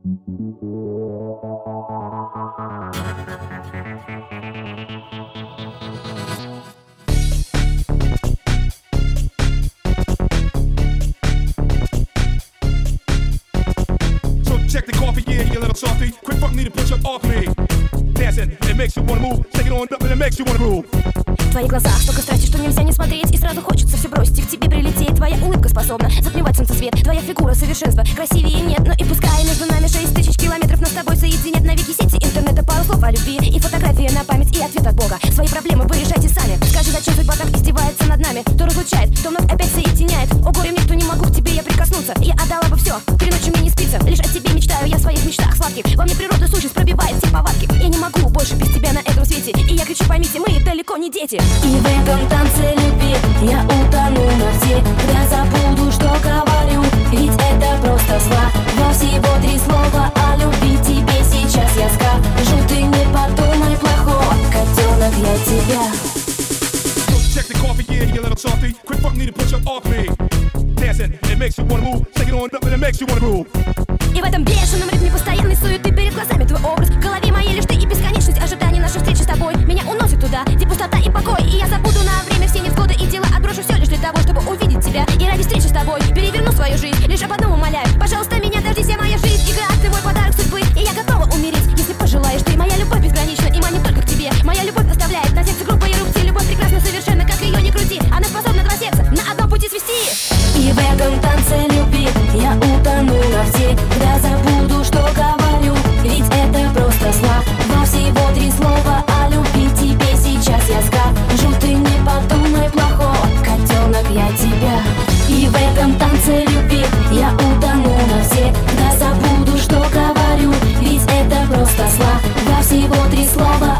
Check the coffee, yeah, you little softy. Quick fuck me to push up off me. Dancing, it makes you wanna move. Take it on up and it makes you wanna groove. В твоих глазах столько страсти, что нельзя не смотреть. И сразу хочется все бросить и к тебе прилететь. Твоя улыбка способна затмевать солнцесвет. Твоя фигура совершенства, красивее нет. Но и пускай между нами 6000 километров, нас с тобой соединят навеки сети интернета. Пару слов о любви и фотография на память, и ответ от Бога. Свои проблемы вы решайте сами. Скажи, зачем судьба так издевается над нами? То разлучает, то вновь опять соединяет. О горе мне, кто не могу к тебе я прикоснуться. Я отдала бы все, 3 ночи мне не спится. Лишь о тебе мечтаю я в своих мечтах сладких. Во мне природа сущность пробивает все повадки. Я не могу больше без тебя на этом свете. И я кричу, поймите, мы далеко не дети. И в этом танце любви я утону навсегда. Забуду, что говорю, ведь это просто слова. Всего 3 слова о любви тебе сейчас я скажу. Ты не подумай плохого, котенок, я тебя. Check the coffee, yeah, you little softy. Quick fuck me to push up off me. Dancing, it makes you wanna move. Take it on up and it makes you wanna groove. И в этом бешеном ритме постоянной суеты перед глазами твой образ. В голове моей лишь ты и бесконечность ожиданий нашей встречи с тобой. Меня уносит туда, где пустота и покой. И я забуду на время все невзгоды и дела. Отброшу все лишь для того, чтобы увидеть тебя. И ради встречи с тобой переверну свою жизнь. Лишь об одном умоляю, пожалуйста, меня дождись, я моя жизнь. Игра, ты мой подарок судьбы, и я готова умереть, если пожелаешь ты. Моя любовь безгранична и манит только к тебе. Моя любовь оставляет на сердце грубые эрупции. Любовь прекрасна совершенно, как ее не крути. Она способна 2 сердца на одном пути свести. И в этом танце любви я утону навсегда. Забуду, что говорю, ведь это просто слова. Всего 3 слова о любви тебе сейчас я скажу. Ты не подумай плохого, котенок, я тебя. И в этом танце любви я утону навсегда. Забуду, что говорю, ведь это просто слова. Всего 3 слова